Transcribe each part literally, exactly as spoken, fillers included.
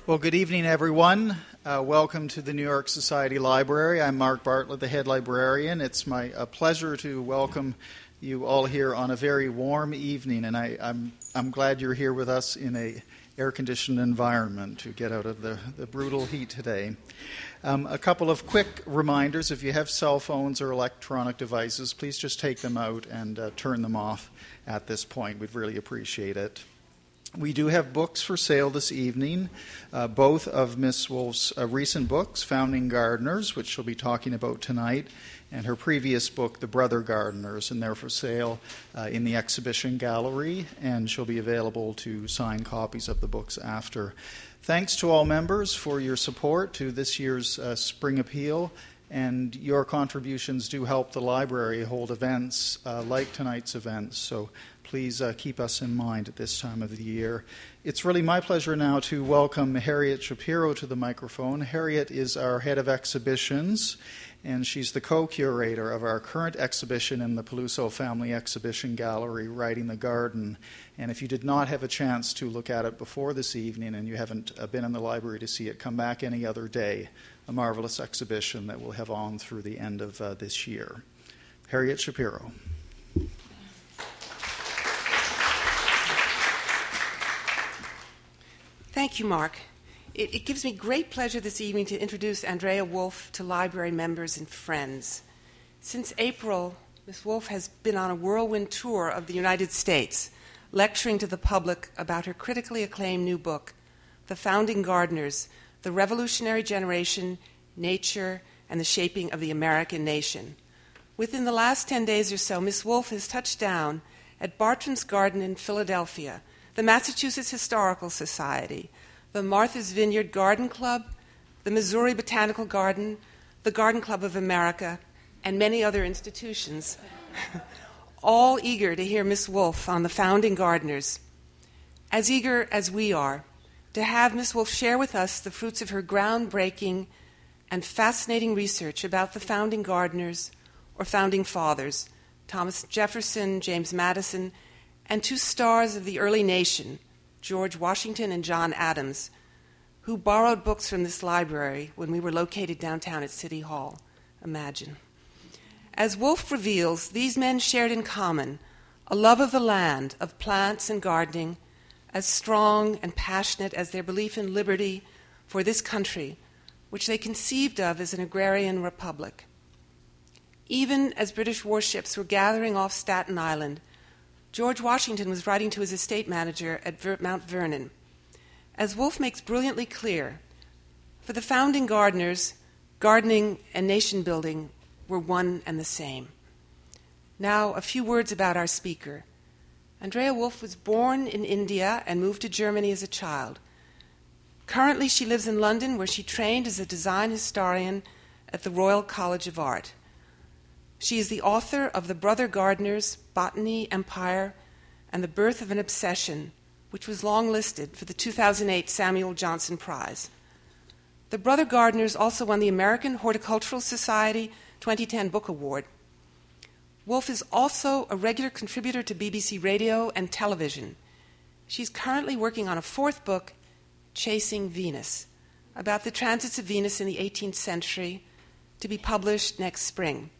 Well, good evening, everyone. Uh, welcome to the New York Society Library. I'm Mark Bartlett, the head librarian. It's my a pleasure to welcome you all here on a very warm evening, and I, I'm I'm glad you're here with us in a air-conditioned environment to get out of the, the brutal heat today. Um, a couple of quick reminders. If you have cell phones or electronic devices, please just take them out and uh, turn them off at this point. We'd really appreciate it. We do have books for sale this evening, uh, both of Miss Wolf's uh, recent books, Founding Gardeners, which she'll be talking about tonight, and her previous book, The Brother Gardeners, and they're for sale uh, in the exhibition gallery, and she'll be available to sign copies of the books after. Thanks to all members for your support to this year's uh, Spring Appeal, and your contributions do help the library hold events uh, like tonight's events, so please uh, keep us in mind at this time of the year. It's really my pleasure now to welcome Harriet Shapiro to the microphone. Harriet is our head of exhibitions, and she's the co-curator of our current exhibition in the Peluso Family Exhibition Gallery, Writing the Garden. And if you did not have a chance to look at it before this evening and you haven't uh, been in the library to see it, come back any other day. A marvelous exhibition that we'll have on through the end of uh, this year. Harriet Shapiro. Thank you, Mark. It, it gives me great pleasure this evening to introduce Andrea Wolf to library members and friends. Since April, Miz Wolf has been on a whirlwind tour of the United States, lecturing to the public about her critically acclaimed new book, The Founding Gardeners, The Revolutionary Generation, Nature, and the Shaping of the American Nation. Within the last ten days or so, Miz Wolf has touched down at Bartram's Garden in Philadelphia, the Massachusetts Historical Society, the Martha's Vineyard Garden Club, the Missouri Botanical Garden, the Garden Club of America, and many other institutions, all eager to hear Miz Wolf on the Founding Gardeners. As eager as we are to have Miz Wolf share with us the fruits of her groundbreaking and fascinating research about the Founding Gardeners, or Founding Fathers, Thomas Jefferson, James Madison, and two stars of the early nation, George Washington and John Adams, who borrowed books from this library when we were located downtown at City Hall. Imagine. As Wolf reveals, these men shared in common a love of the land, of plants and gardening, as strong and passionate as their belief in liberty for this country, which they conceived of as an agrarian republic. Even as British warships were gathering off Staten Island, George Washington was writing to his estate manager at Ver- Mount Vernon. As Wolf makes brilliantly clear, for the Founding Gardeners, gardening and nation building were one and the same. Now, a few words about our speaker. Andrea Wolf was born in India and moved to Germany as a child. Currently, she lives in London, where she trained as a design historian at the Royal College of Art. She is the author of The Brother Gardeners, Botany, Empire, and The Birth of an Obsession, which was long-listed for the two thousand eight Samuel Johnson Prize. The Brother Gardeners also won the American Horticultural Society twenty ten Book Award. Wolf is also a regular contributor to B B C Radio and television. She's currently working on a fourth book, Chasing Venus, about the transits of Venus in the eighteenth century, to be published next spring.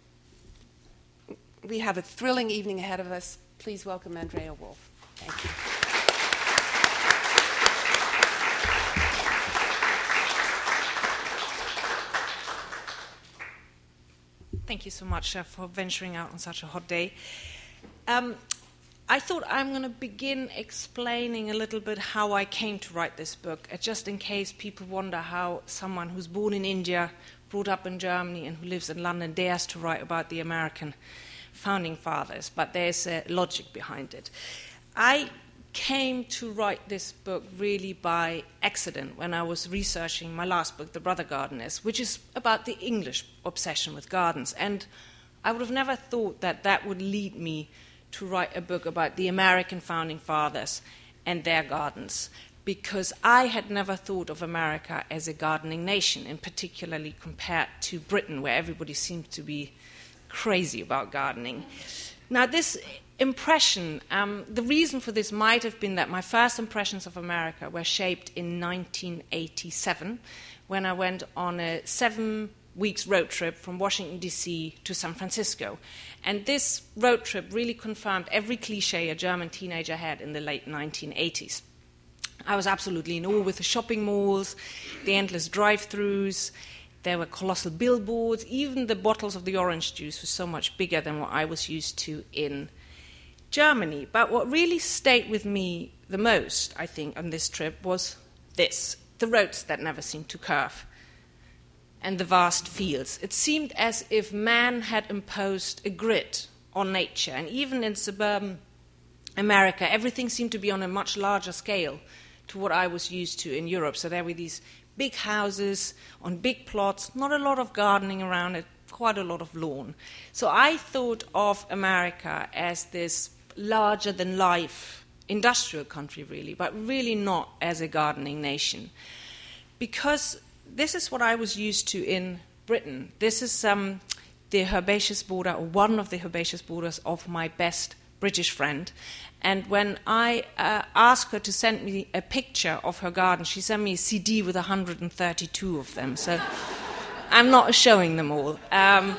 We have a thrilling evening ahead of us. Please welcome Andrea Wolf. Thank you. Thank you so much uh, for venturing out on such a hot day. Um, I thought I'm going to begin explaining a little bit how I came to write this book, uh, just in case people wonder how someone who's born in India, brought up in Germany, and who lives in London dares to write about the American Founding Fathers, but there's a logic behind it. I came to write this book really by accident when I was researching my last book, The Brother Gardeners, which is about the English obsession with gardens. And I would have never thought that that would lead me to write a book about the American Founding Fathers and their gardens, because I had never thought of America as a gardening nation, and particularly compared to Britain, where everybody seemed to be crazy about gardening. Now, this impression, um, the reason for this might have been that my first impressions of America were shaped in nineteen eighty-seven, when I went on a seven weeks road trip from Washington, D C to San Francisco. And this road trip really confirmed every cliche a German teenager had in the late nineteen eighties. I was absolutely in awe with the shopping malls, the endless drive-thrus. There were colossal billboards. Even the bottles of the orange juice were so much bigger than what I was used to in Germany. But what really stayed with me the most, I think, on this trip was this: the roads that never seemed to curve and the vast fields. It seemed as if man had imposed a grid on nature. And even in suburban America, everything seemed to be on a much larger scale to what I was used to in Europe. So there were these big houses on big plots, not a lot of gardening around it, quite a lot of lawn. So I thought of America as this larger-than-life industrial country, really, but really not as a gardening nation. Because this is what I was used to in Britain. This is um, the herbaceous border, or one of the herbaceous borders of my best British friend. And when I uh, asked her to send me a picture of her garden, she sent me a C D with one hundred thirty-two of them. So I'm not showing them all. Um,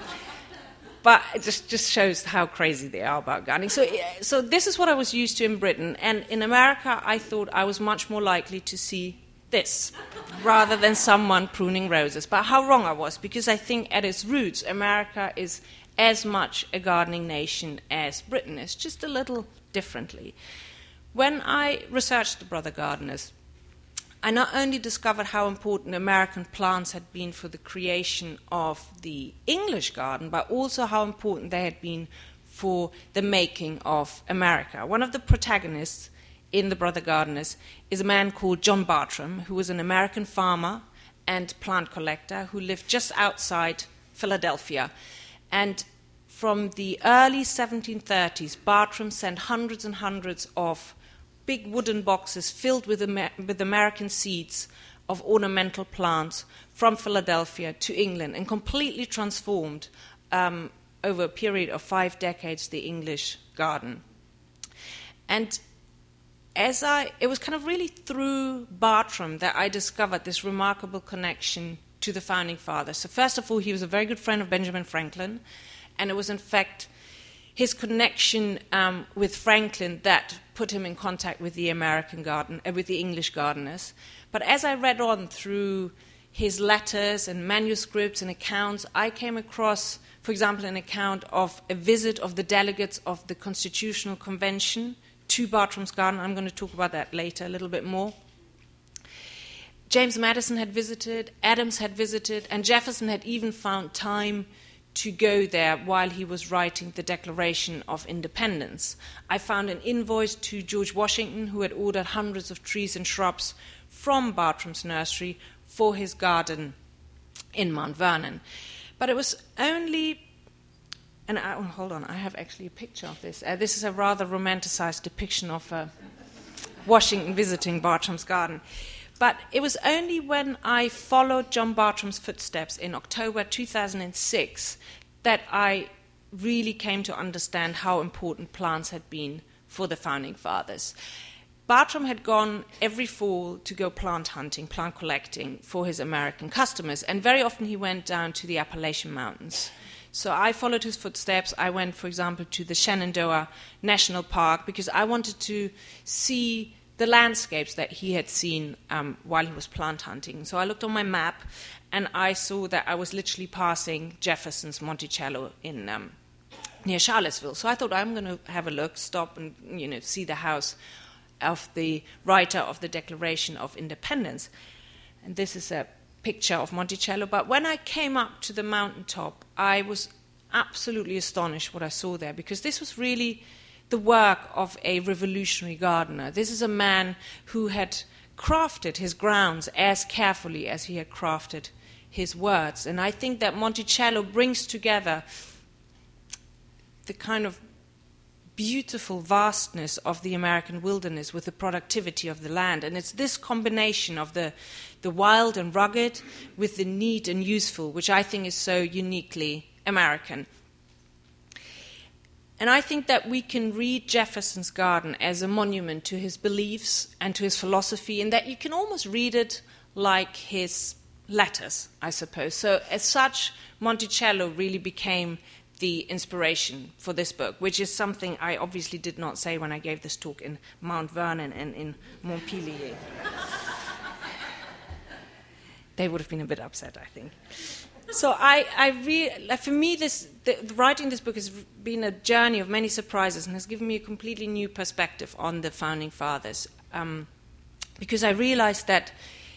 but it just, just shows how crazy they are about gardening. So, so this is what I was used to in Britain. And in America, I thought I was much more likely to see this rather than someone pruning roses. But how wrong I was, because I think at its roots, America is as much a gardening nation as Britain is, just a little differently. When I researched the Brother Gardeners, I not only discovered how important American plants had been for the creation of the English garden, but also how important they had been for the making of America. One of the protagonists in the Brother Gardeners is a man called John Bartram, who was an American farmer and plant collector who lived just outside Philadelphia. And from the early seventeen thirties, Bartram sent hundreds and hundreds of big wooden boxes filled with, Amer- with American seeds of ornamental plants from Philadelphia to England, and completely transformed, um, over a period of five decades, the English garden. And as I, it was kind of really through Bartram that I discovered this remarkable connection to the Founding Fathers. So first of all, he was a very good friend of Benjamin Franklin, and it was in fact his connection um, with Franklin that put him in contact with the American garden, uh, with the English gardeners. But as I read on through his letters and manuscripts and accounts, I came across, for example, an account of a visit of the delegates of the Constitutional Convention to Bartram's garden. I'm going to talk about that later a little bit more. James Madison had visited, Adams had visited, and Jefferson had even found time to go there while he was writing the Declaration of Independence. I found an invoice to George Washington, who had ordered hundreds of trees and shrubs from Bartram's nursery for his garden in Mount Vernon. But it was only, and I, oh, hold on, I have actually a picture of this. Uh, this is a rather romanticized depiction of uh, Washington visiting Bartram's garden. But it was only when I followed John Bartram's footsteps in October two thousand six that I really came to understand how important plants had been for the Founding Fathers. Bartram had gone every fall to go plant hunting, plant collecting for his American customers, and very often he went down to the Appalachian Mountains. So I followed his footsteps. I went, for example, to the Shenandoah National Park because I wanted to see the landscapes that he had seen um, while he was plant hunting. So I looked on my map, and I saw that I was literally passing Jefferson's Monticello in um, near Charlottesville. So I thought, I'm going to have a look, stop, and you know, see the house of the writer of the Declaration of Independence. And this is a picture of Monticello. But when I came up to the mountaintop, I was absolutely astonished what I saw there, because this was really the work of a revolutionary gardener. This is a man who had crafted his grounds as carefully as he had crafted his words. And I think that Monticello brings together the kind of beautiful vastness of the American wilderness with the productivity of the land. And it's this combination of the, the wild and rugged with the neat and useful, which I think is so uniquely American. And I think that we can read Jefferson's Garden as a monument to his beliefs and to his philosophy, and that you can almost read it like his letters, I suppose. So as such, Monticello really became the inspiration for this book, which is something I obviously did not say when I gave this talk in Mount Vernon and in Montpellier. They would have been a bit upset, I think. So I, I really, like for me, this the, writing this book has been a journey of many surprises and has given me a completely new perspective on the Founding Fathers, um, because I realized that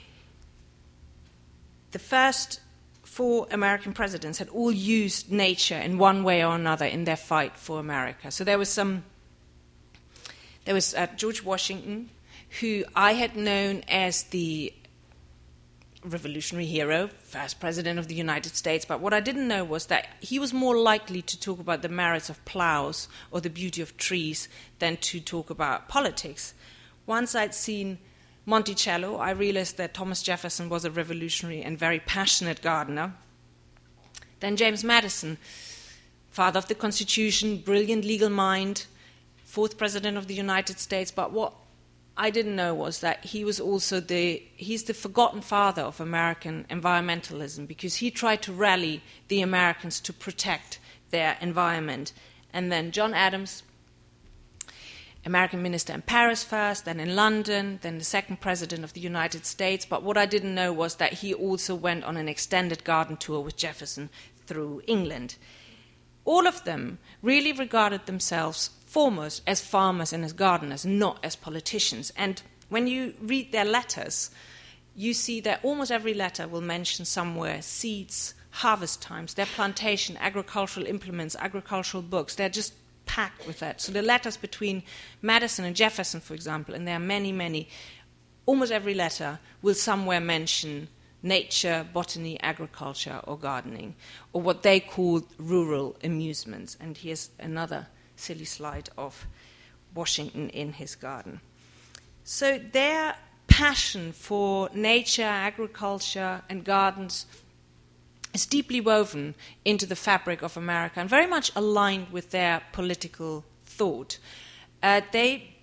the first four American presidents had all used nature in one way or another in their fight for America. So there was some, there was uh, George Washington, who I had known as the revolutionary hero, first president of the United States, but what I didn't know was that he was more likely to talk about the merits of plows or the beauty of trees than to talk about politics. Once I'd seen Monticello, I realized that Thomas Jefferson was a revolutionary and very passionate gardener. Then James Madison, father of the Constitution, brilliant legal mind, fourth president of the United States, but what I didn't know was that he was also the, he's the forgotten father of American environmentalism, because he tried to rally the Americans to protect their environment. And then John Adams, American minister in Paris first, then in London, then the second president of the United States. But what I didn't know was that he also went on an extended garden tour with Jefferson through England. All of them really regarded themselves foremost as farmers and as gardeners, not as politicians. And when you read their letters, you see that almost every letter will mention somewhere seeds, harvest times, their plantation, agricultural implements, agricultural books. They're just packed with that. So the letters between Madison and Jefferson, for example, and there are many, many, almost every letter will somewhere mention nature, botany, agriculture, or gardening, or what they called rural amusements. And here's another silly slide of Washington in his garden. So their passion for nature, agriculture, and gardens is deeply woven into the fabric of America and very much aligned with their political thought. Uh, they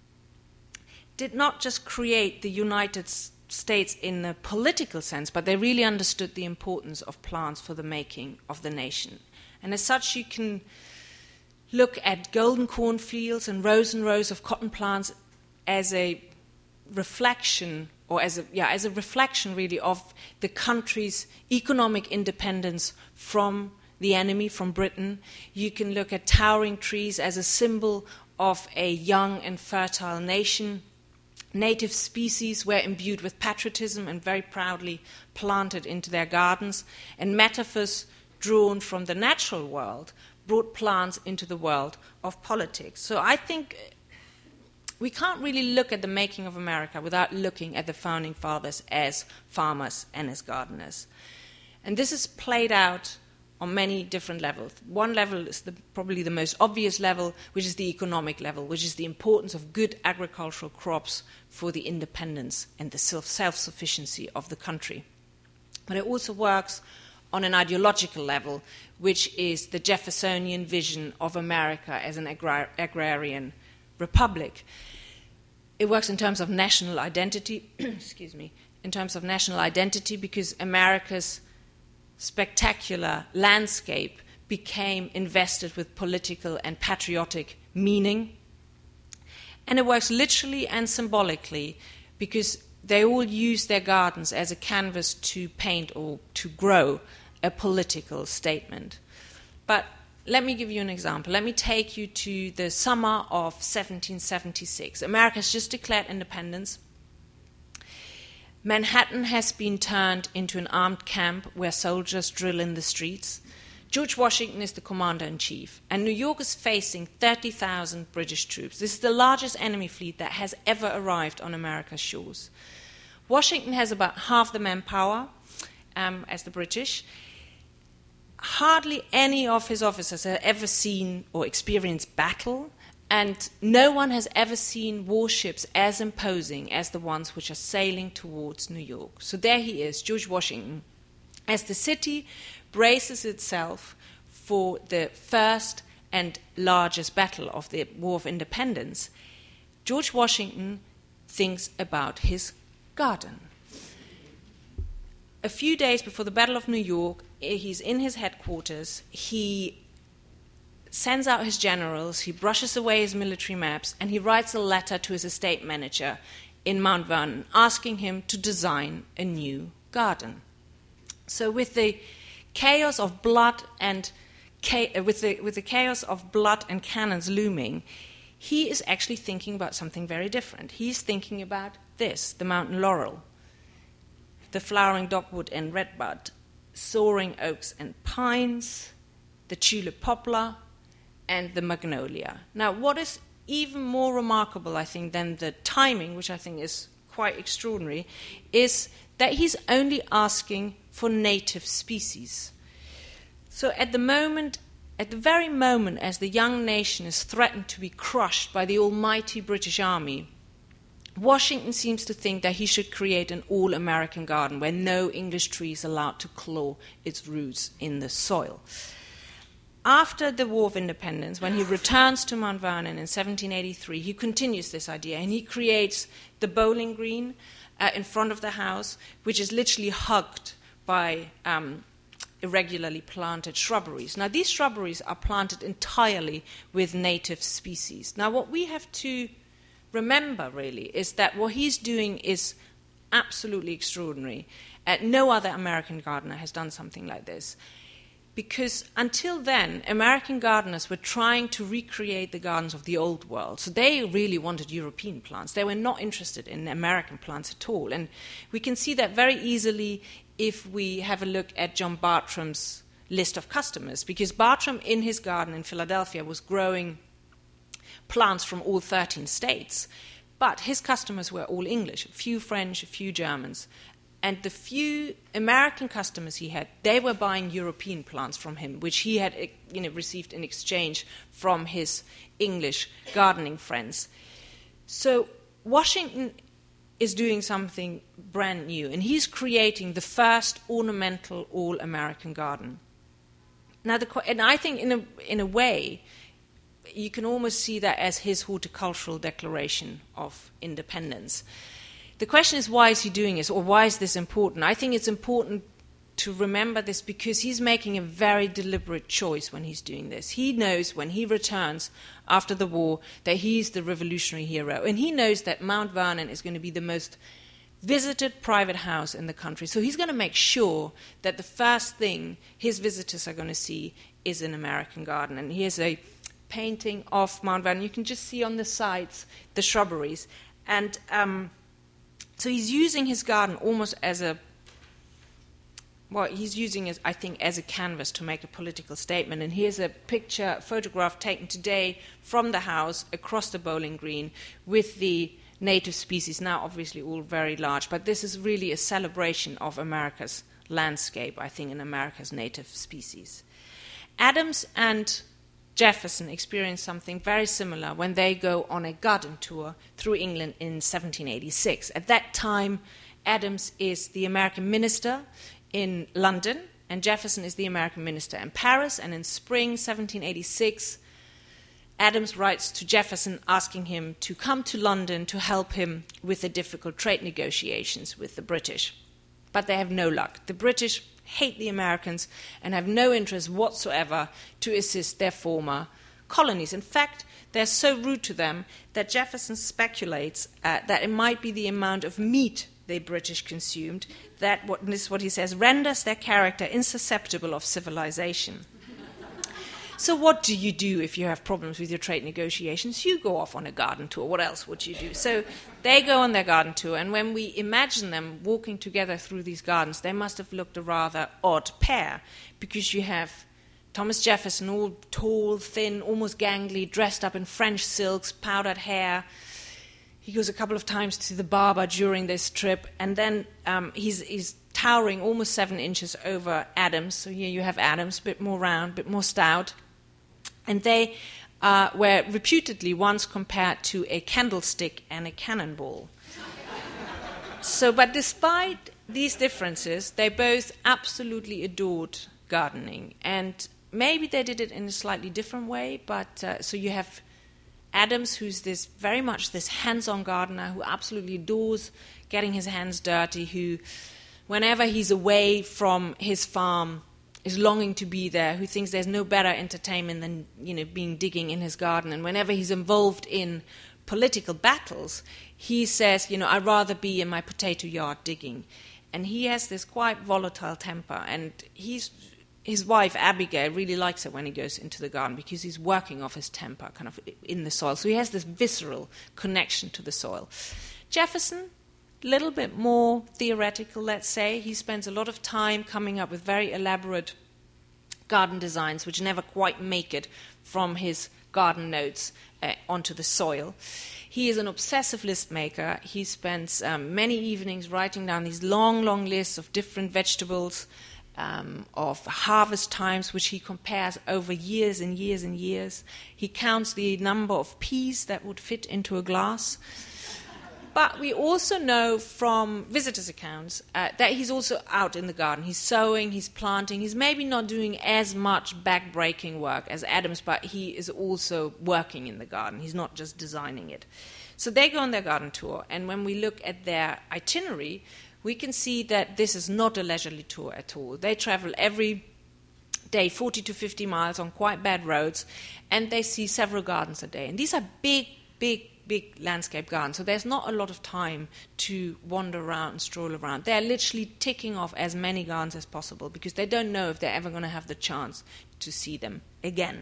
did not just create the United States in a political sense, but they really understood the importance of plants for the making of the nation. And as such, you can look at golden cornfields and rows and rows of cotton plants as a reflection, or as a yeah, as a reflection really of the country's economic independence from the enemy, from Britain. You can look at towering trees as a symbol of a young and fertile nation. Native species were imbued with patriotism and very proudly planted into their gardens, and metaphors drawn from the natural world brought plants into the world of politics. So I think we can't really look at the making of America without looking at the Founding Fathers as farmers and as gardeners. And this is played out on many different levels. One level is the, probably the most obvious level, which is the economic level, which is the importance of good agricultural crops for the independence and the self- self-sufficiency of the country. But it also works on an ideological level, which is the Jeffersonian vision of America as an agrar- agrarian republic. It works in terms of national identity, excuse me, in terms of national identity, because America's spectacular landscape became invested with political and patriotic meaning. And it works literally and symbolically, because they all use their gardens as a canvas to paint or to grow a political statement. But let me give you an example. Let me take you to the summer of seventeen seventy-six. America has just declared independence. Manhattan has been turned into an armed camp where soldiers drill in the streets. George Washington is the commander-in-chief, and New York is facing thirty thousand British troops. This is the largest enemy fleet that has ever arrived on America's shores. Washington has about half the manpower um, as the British. Hardly any of his officers have ever seen or experienced battle, and no one has ever seen warships as imposing as the ones which are sailing towards New York. So there he is, George Washington, as the city braces itself for the first and largest battle of the War of Independence, George Washington thinks about his garden. A few days before the Battle of New York, he's in his headquarters, he sends out his generals, he brushes away his military maps, and he writes a letter to his estate manager in Mount Vernon asking him to design a new garden. So with the chaos of blood and cha- with the with the chaos of blood and cannons looming, he is actually thinking about something very different. He's thinking about this: the mountain laurel, the flowering dogwood and redbud, soaring oaks and pines, the tulip poplar, and the magnolia. Now, what is even more remarkable, I think, than the timing, which I think is quite extraordinary, is that he's only asking for native species. So at the moment, at the very moment as the young nation is threatened to be crushed by the almighty British Army, Washington seems to think that he should create an all-American garden where no English tree is allowed to claw its roots in the soil. After the War of Independence, when he returns to Mount Vernon in seventeen eighty-three, he continues this idea and he creates the bowling green uh, in front of the house, which is literally hugged by um, irregularly planted shrubberies. Now, these shrubberies are planted entirely with native species. Now, what we have to remember, really, is that what he's doing is absolutely extraordinary. Uh, no other American gardener has done something like this. Because until then, American gardeners were trying to recreate the gardens of the old world. So they really wanted European plants. They were not interested in American plants at all. And we can see that very easily if we have a look at John Bartram's list of customers. Because Bartram, in his garden in Philadelphia, was growing plants from all thirteen states. But his customers were all English, a few French, a few Germans. And the few American customers he had, they were buying European plants from him, which he had you know, received in exchange from his English gardening friends. So Washington is doing something brand new, and he's creating the first ornamental all-American garden. Now, the, and I think in a, in a way, you can almost see that as his horticultural declaration of independence. The question is, why is he doing this, or why is this important? I think it's important to remember this because he's making a very deliberate choice when he's doing this. He knows when he returns after the war that he's the revolutionary hero, and he knows that Mount Vernon is going to be the most visited private house in the country. So he's going to make sure that the first thing his visitors are going to see is an American garden. And here's a painting of Mount Vernon. You can just see on the sides the shrubberies. And um, so he's using his garden almost as a, well, he's using it, I think, as a canvas to make a political statement. And here's a picture, a photograph taken today from the house across the bowling green with the native species, now obviously all very large. But this is really a celebration of America's landscape, I think, and America's native species. Adams and Jefferson experienced something very similar when they go on a garden tour through England in seventeen eighty-six. At that time, Adams is the American minister in London, and Jefferson is the American minister in Paris. And in spring seventeen eighty-six, Adams writes to Jefferson asking him to come to London to help him with the difficult trade negotiations with the British. But they have no luck. The British hate the Americans and have no interest whatsoever to assist their former colonies. In fact, they're so rude to them that Jefferson speculates uh, that it might be the amount of meat the British consumed that, what, this is what he says, renders their character insusceptible of civilization. So what do you do if you have problems with your trade negotiations? You go off on a garden tour. What else would you do? So they go on their garden tour, and when we imagine them walking together through these gardens, they must have looked a rather odd pair, because you have Thomas Jefferson, all tall, thin, almost gangly, dressed up in French silks, powdered hair. He goes a couple of times to the barber during this trip, and then um, he's, he's towering almost seven inches over Adams. So here you have Adams, a bit more round, a bit more stout. And they uh, were reputedly once compared to a candlestick and a cannonball. So, but despite these differences, they both absolutely adored gardening. And maybe they did it in a slightly different way, but uh, so you have Adams, who's this very much this hands-on gardener who absolutely adores getting his hands dirty, who, whenever he's away from his farm, is longing to be there, who thinks there's no better entertainment than, you know, being digging in his garden. And whenever he's involved in political battles, he says, you know, I'd rather be in my potato yard digging. And he has this quite volatile temper, and he's his wife, Abigail, really likes it when he goes into the garden because he's working off his temper kind of in the soil. So he has this visceral connection to the soil. Jefferson, a little bit more theoretical, let's say. He spends a lot of time coming up with very elaborate garden designs which never quite make it from his garden notes uh, onto the soil. He is an obsessive list maker. He spends um, many evenings writing down these long, long lists of different vegetables, Um, of harvest times, which he compares over years and years and years. He counts the number of peas that would fit into a glass. But we also know from visitors' accounts uh, that he's also out in the garden. He's sowing, he's planting. He's maybe not doing as much back-breaking work as Adams, but he is also working in the garden. He's not just designing it. So they go on their garden tour, and when we look at their itinerary, we can see that this is not a leisurely tour at all. They travel every day forty to fifty miles on quite bad roads, and they see several gardens a day. And these are big, big, big landscape gardens, so there's not a lot of time to wander around and stroll around. They're literally ticking off as many gardens as possible because they don't know if they're ever going to have the chance to see them again.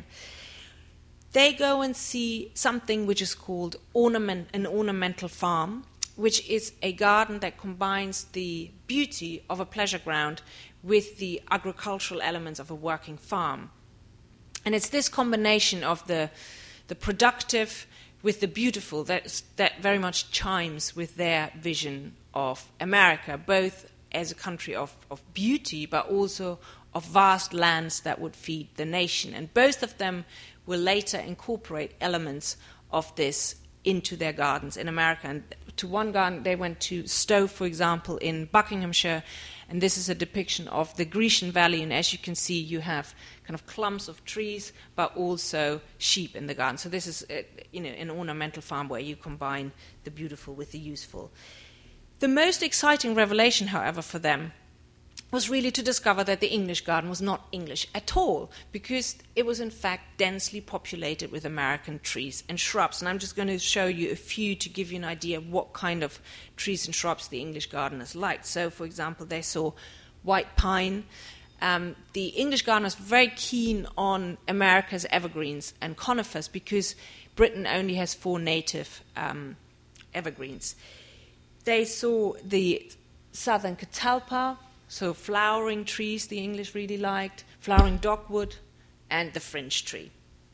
They go and see something which is called ornament, an ornamental farm, which is a garden that combines the beauty of a pleasure ground with the agricultural elements of a working farm. And it's this combination of the, the productive with the beautiful that, that very much chimes with their vision of America, both as a country of, of beauty, but also of vast lands that would feed the nation. And both of them will later incorporate elements of this into their gardens in America. And to one garden, they went to Stowe, for example, in Buckinghamshire, and this is a depiction of the Grecian Valley, and as you can see, you have kind of clumps of trees, but also sheep in the garden. So this is, uh, you know, an ornamental farm where you combine the beautiful with the useful. The most exciting revelation, however, for them was really to discover that the English garden was not English at all, because it was in fact densely populated with American trees and shrubs. And I'm just going to show you a few to give you an idea of what kind of trees and shrubs the English gardeners liked. So, for example, they saw white pine. Um, the English gardeners were very keen on America's evergreens and conifers because Britain only has four native um, evergreens. They saw the southern catalpa, so flowering trees the English really liked, flowering dogwood, and the fringe tree.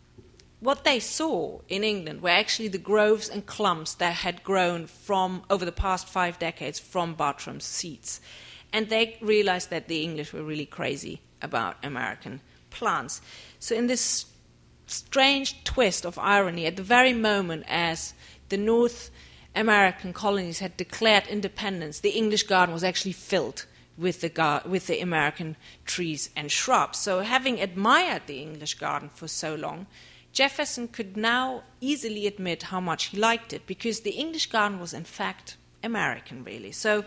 What they saw in England were actually the groves and clumps that had grown from over the past five decades from Bartram's seeds. And they realized that the English were really crazy about American plants. So in this strange twist of irony, at the very moment as the North American colonies had declared independence, the English garden was actually filled with the, gar- with the American trees and shrubs. So having admired the English garden for so long, Jefferson could now easily admit how much he liked it, because the English garden was in fact American, really. So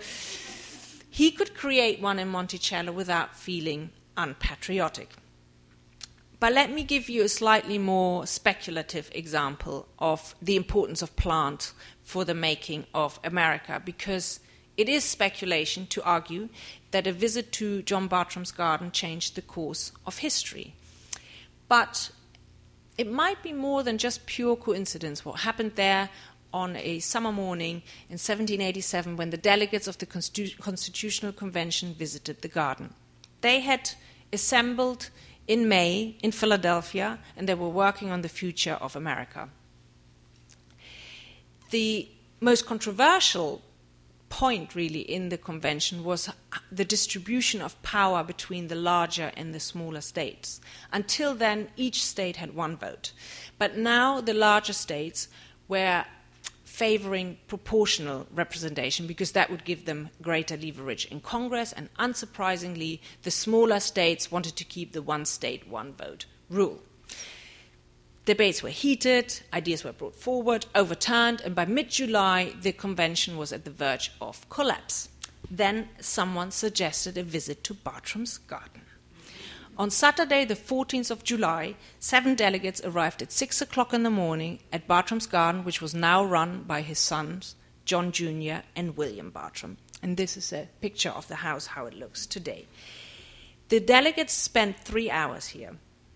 he could create one in Monticello without feeling unpatriotic. But let me give you a slightly more speculative example of the importance of plants for the making of America, because it is speculation to argue that a visit to John Bartram's garden changed the course of history. But it might be more than just pure coincidence what happened there on a summer morning in seventeen eighty-seven when the delegates of the Constitu- Constitutional Convention visited the garden. They had assembled in May in Philadelphia, and they were working on the future of America. The most controversial point, really, in the convention was the distribution of power between the larger and the smaller states. Until then, each state had one vote. But now the larger states were favoring proportional representation because that would give them greater leverage in Congress, and unsurprisingly, the smaller states wanted to keep the one state, one vote rule. Debates were heated, ideas were brought forward, overturned, and by mid-July, the convention was at the verge of collapse. Then someone suggested a visit to Bartram's Garden. On Saturday, the fourteenth of July, seven delegates arrived at six o'clock in the morning at Bartram's Garden, which was now run by his sons, John Junior and William Bartram. And this is a picture of the house, how it looks today. The delegates spent three hours here,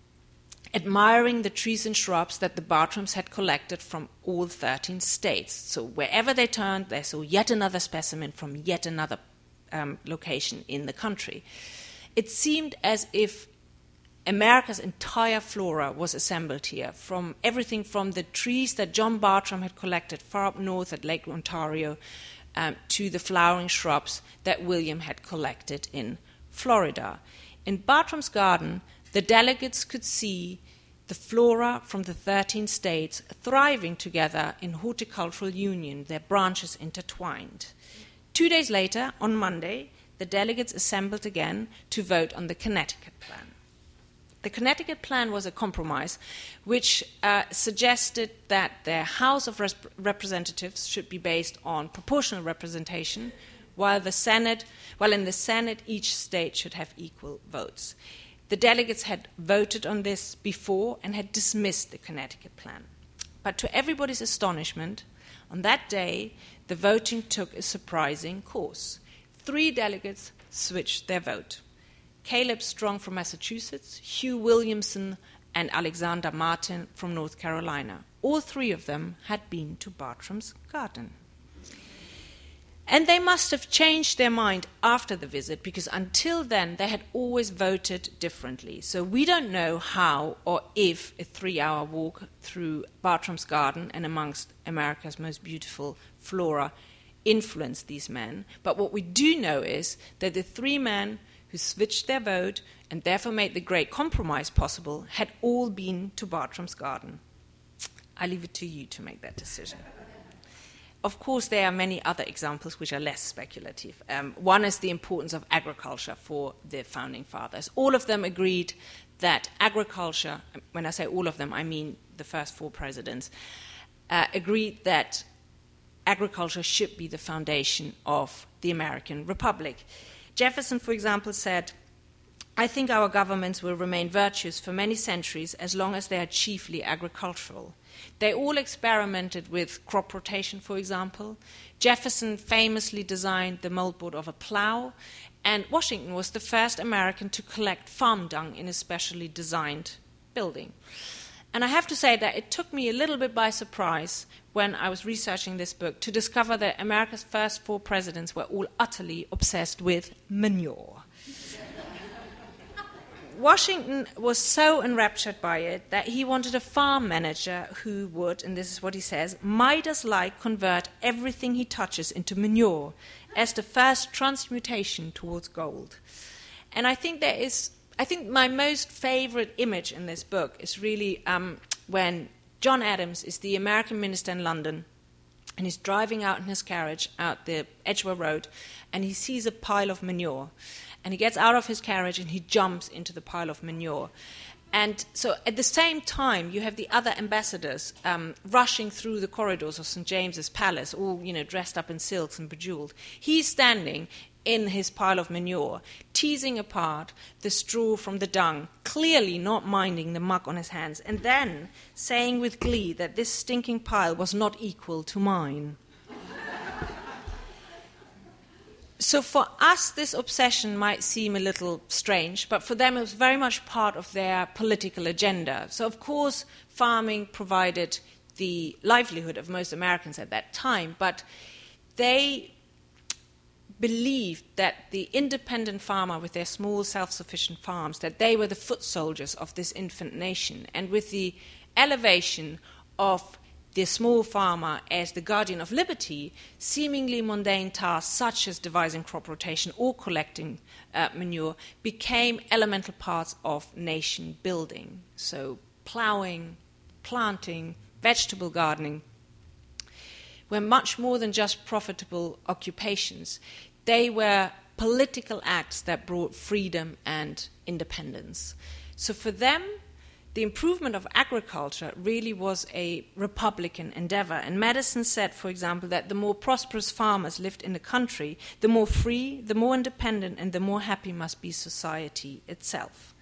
admiring the trees and shrubs that the Bartrams had collected from all thirteen states. So wherever they turned, they saw yet another specimen from yet another um, location in the country. It seemed as if America's entire flora was assembled here, from everything from the trees that John Bartram had collected far up north at Lake Ontario um, to the flowering shrubs that William had collected in Florida. In Bartram's Garden, the delegates could see the flora from the thirteen states thriving together in horticultural union, their branches intertwined. Two days later, on Monday, the delegates assembled again to vote on the Connecticut Plan. The Connecticut Plan was a compromise which uh, suggested that their House of Res- Representatives should be based on proportional representation, while the Senate, while in the Senate each state should have equal votes. The delegates had voted on this before and had dismissed the Connecticut Plan. But to everybody's astonishment, on that day, the voting took a surprising course. Three delegates switched their vote. Caleb Strong from Massachusetts, Hugh Williamson, and Alexander Martin from North Carolina. All three of them had been to Bartram's Garden. And they must have changed their mind after the visit, because until then they had always voted differently. So we don't know how or if a three-hour walk through Bartram's Garden and amongst America's most beautiful flora influenced these men. But what we do know is that the three men who switched their vote and therefore made the great compromise possible had all been to Bartram's Garden. I leave it to you to make that decision. Of course, there are many other examples which are less speculative. Um, one is the importance of agriculture for the founding fathers. All of them agreed that agriculture, when I say all of them, I mean the first four presidents, uh, agreed that agriculture should be the foundation of the American Republic. Jefferson, for example, said, "I think our governments will remain virtuous for many centuries as long as they are chiefly agricultural." They all experimented with crop rotation, for example. Jefferson famously designed the moldboard of a plow, and Washington was the first American to collect farm dung in a specially designed building. And I have to say that it took me a little bit by surprise when I was researching this book to discover that America's first four presidents were all utterly obsessed with manure. Washington was so enraptured by it that he wanted a farm manager who would, and this is what he says, Midas-like convert everything he touches into manure as the first transmutation towards gold. And I think there is, I think my most favorite image in this book is really um, when John Adams is the American minister in London, and he's driving out in his carriage out the Edgware Road, and he sees a pile of manure. And he gets out of his carriage and he jumps into the pile of manure. And so at the same time, you have the other ambassadors um, rushing through the corridors of Saint James's Palace, all, you know, dressed up in silks and bejeweled. He's standing in his pile of manure, teasing apart the straw from the dung, clearly not minding the muck on his hands, and then saying with glee that this stinking pile was not equal to mine. So for us, this obsession might seem a little strange, but for them it was very much part of their political agenda. So of course, farming provided the livelihood of most Americans at that time, but they believed that the independent farmer with their small self-sufficient farms, that they were the foot soldiers of this infant nation. And with the elevation of the small farmer as the guardian of liberty, seemingly mundane tasks such as devising crop rotation or collecting uh, manure became elemental parts of nation building. So ploughing, planting, vegetable gardening. were much more than just profitable occupations. They were political acts that brought freedom and independence. So for them, the improvement of agriculture really was a Republican endeavor. And Madison said, for example, that the more prosperous farmers lived in the country, the more free, the more independent, and the more happy must be society itself.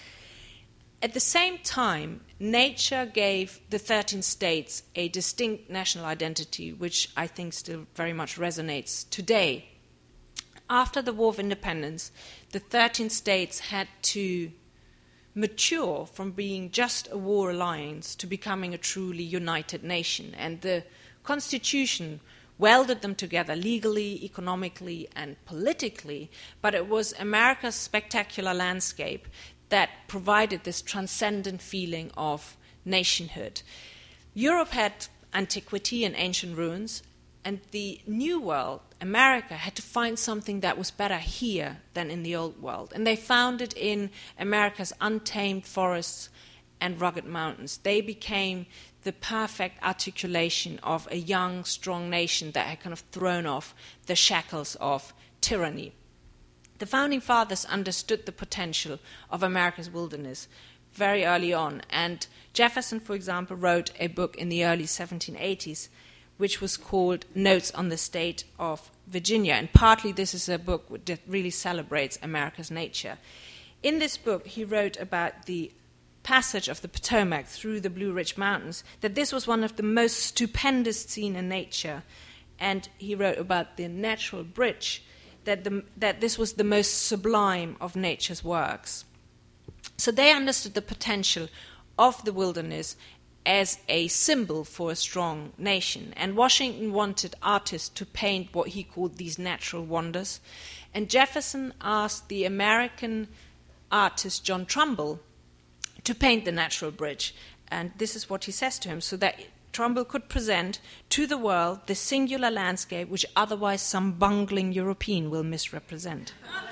At the same time, nature gave the thirteen states a distinct national identity, which I think still very much resonates today. After the War of Independence, the thirteen states had to mature from being just a war alliance to becoming a truly united nation. And the Constitution welded them together legally, economically, and politically, but it was America's spectacular landscape that provided this transcendent feeling of nationhood. Europe had antiquity and ancient ruins, and the New World, America, had to find something that was better here than in the Old World. And they found it in America's untamed forests and rugged mountains. They became the perfect articulation of a young, strong nation that had kind of thrown off the shackles of tyranny. The Founding Fathers understood the potential of America's wilderness very early on. And Jefferson, for example, wrote a book in the early seventeen eighties which was called Notes on the State of Virginia. And partly this is a book that really celebrates America's nature. In this book, he wrote about the passage of the Potomac through the Blue Ridge Mountains, that this was one of the most stupendous scenes in nature. And he wrote about the natural bridge, that, the, that this was the most sublime of nature's works. So they understood the potential of the wilderness as a symbol for a strong nation. And Washington wanted artists to paint what he called these natural wonders. And Jefferson asked the American artist John Trumbull to paint the natural bridge. And this is what he says to him, so that Trumbull could present to the world the singular landscape which otherwise some bungling European will misrepresent.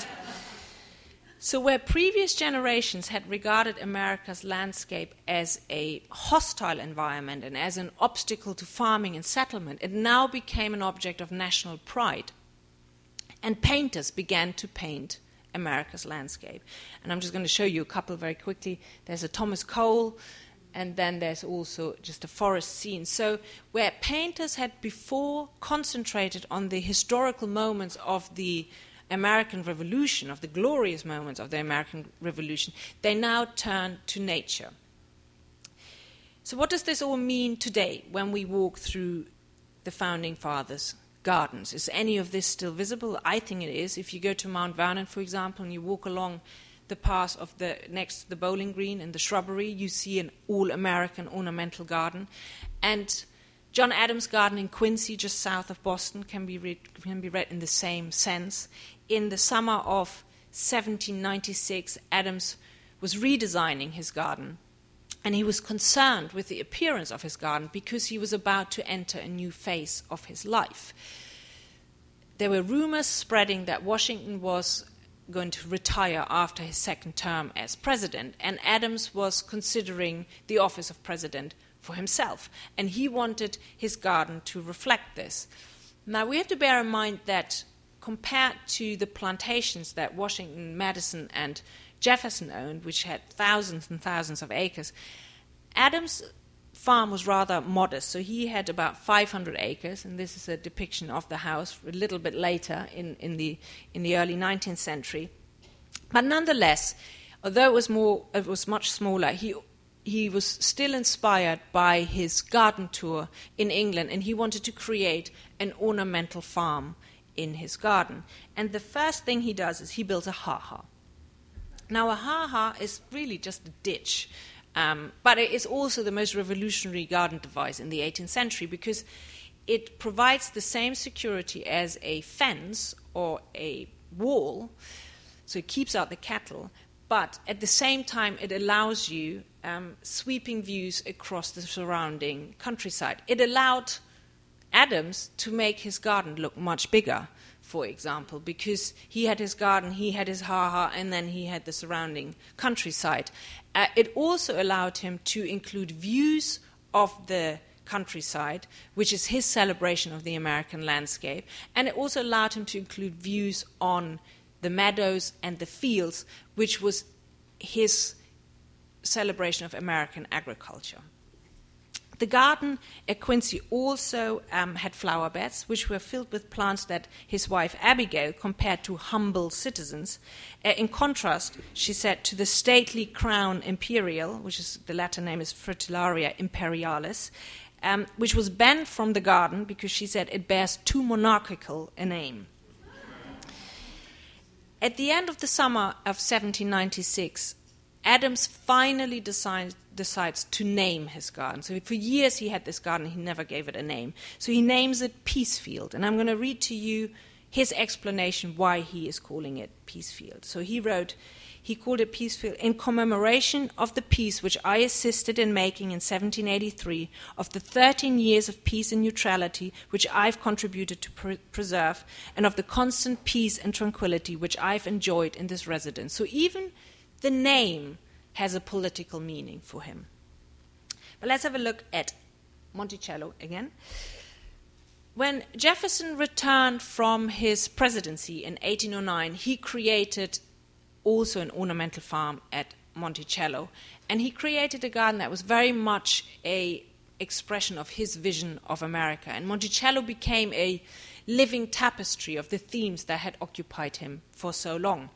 So where previous generations had regarded America's landscape as a hostile environment and as an obstacle to farming and settlement, it now became an object of national pride. And painters began to paint America's landscape. And I'm just going to show you a couple very quickly. There's a Thomas Cole, and then there's also just a forest scene. So where painters had before concentrated on the historical moments of the American Revolution, of the glorious moments of the American Revolution, they now turn to nature. So what does this all mean today when we walk through the Founding Fathers' gardens? Is any of this still visible? I think it is. If you go to Mount Vernon, for example, and you walk along the path of the next to the Bowling Green and the shrubbery, you see an all-American ornamental garden. And John Adams' garden in Quincy, just south of Boston, can be read, can be read in the same sense. In the summer of seventeen ninety-six, Adams was redesigning his garden, and he was concerned with the appearance of his garden because he was about to enter a new phase of his life. There were rumors spreading that Washington was going to retire after his second term as president, and Adams was considering the office of president for himself, and he wanted his garden to reflect this. Now, we have to bear in mind that compared to the plantations that Washington, Madison, and Jefferson owned, which had thousands and thousands of acres, Adams' farm was rather modest. So he had about five hundred acres, and this is a depiction of the house a little bit later in, in, the, in the early nineteenth century. But nonetheless, although it was, more, it was much smaller, he He was still inspired by his garden tour in England, and he wanted to create an ornamental farm in his garden. And the first thing he does is he builds a ha-ha. Now, a ha-ha is really just a ditch, um, but it is also the most revolutionary garden device in the eighteenth century because it provides the same security as a fence or a wall, so it keeps out the cattle, but at the same time it allows you um, sweeping views across the surrounding countryside. It allowed Adams to make his garden look much bigger, for example, because he had his garden, he had his ha-ha, and then he had the surrounding countryside. Uh, it also allowed him to include views of the countryside, which is his celebration of the American landscape, and it also allowed him to include views on the meadows and the fields, which was his celebration of American agriculture. The garden at Quincy also um, had flower beds, which were filled with plants that his wife Abigail compared to humble citizens. Uh, in contrast, she said, to the stately crown imperial, which is the Latin name is Fritillaria imperialis, um, which was banned from the garden because she said it bears too monarchical a name. At the end of the summer of seventeen ninety-six, Adams finally decides, decides to name his garden. So for years he had this garden, he never gave it a name. So he names it Peacefield, and I'm going to read to you his explanation why he is calling it Peacefield. So he wrote, he called it Peacefield in commemoration of the peace which I assisted in making in seventeen eighty-three, of the thirteen years of peace and neutrality which I've contributed to pre- preserve, and of the constant peace and tranquility which I've enjoyed in this residence. So even the name has a political meaning for him. But let's have a look at Monticello again. When Jefferson returned from his presidency in eighteen oh nine, he created also an ornamental farm at Monticello, and he created a garden that was very much an expression of his vision of America. And Monticello became a living tapestry of the themes that had occupied him for so long.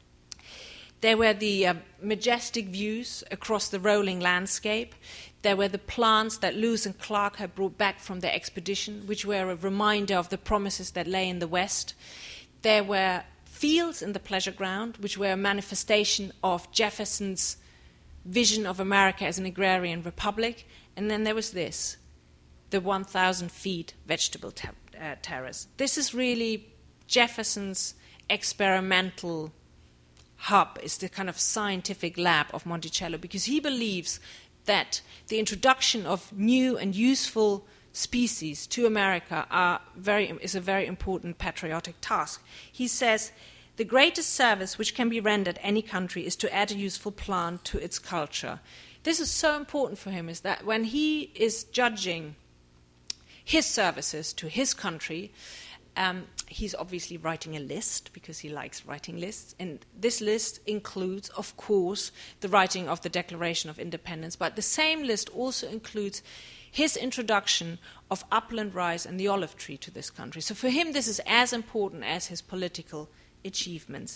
There were the uh, majestic views across the rolling landscape. There were the plants that Lewis and Clark had brought back from their expedition, which were a reminder of the promises that lay in the West. There were fields in the pleasure ground, which were a manifestation of Jefferson's vision of America as an agrarian republic. And then there was this, the one thousand feet vegetable ter- uh, terrace. This is really Jefferson's experimental hub, is the kind of scientific lab of Monticello, because he believes that the introduction of new and useful species to America are very, is a very important patriotic task. He says, the greatest service which can be rendered any country is to add a useful plant to its culture. This is so important for him, is that when he is judging his services to his country, Um, he's obviously writing a list because he likes writing lists. And this list includes, of course, the writing of the Declaration of Independence. But the same list also includes his introduction of upland rice and the olive tree to this country. So for him, this is as important as his political achievements.